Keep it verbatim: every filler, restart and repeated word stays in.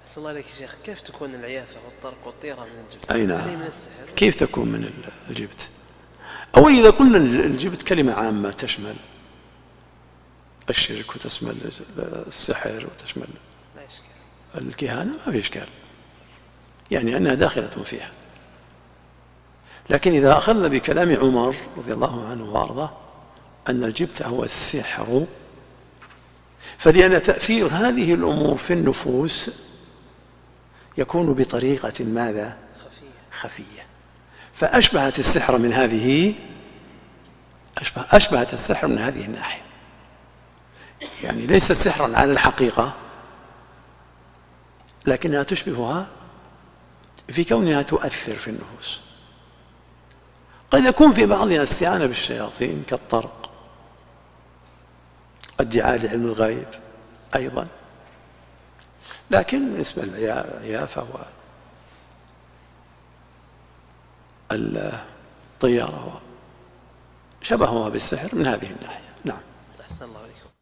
أحسن الله عليك يا شيخ، كيف تكون العيافة والطرق والطيرة من الجبت؟ أي نعم. من السحر؟ كيف تكون من الجبت؟ أولا إذا قلنا الجبت كلمة عامة تشمل الشرك وتشمل السحر وتشمل الكهانة، ما في إشكال، يعني أنها داخلة فيها. لكن إذا أخذنا بكلام عمر رضي الله عنه وأرضاه أن الجبت هو السحر، فلأن تأثير هذه الأمور في النفوس يكون بطريقة ماذا؟ خفية. فأشبهت السحر من هذه أشبه أشبهت السحر من هذه الناحية، يعني ليست سحرا على الحقيقة لكنها تشبهها في كونها تؤثر في النفوس. قد يكون في بعضها استعانة بالشياطين كالطرق، ادعاء لعلم الغيب أيضا، لكن بالنسبة للعيافة والطيارة شبهها بالسحر من هذه الناحية. نعم. أحسن الله.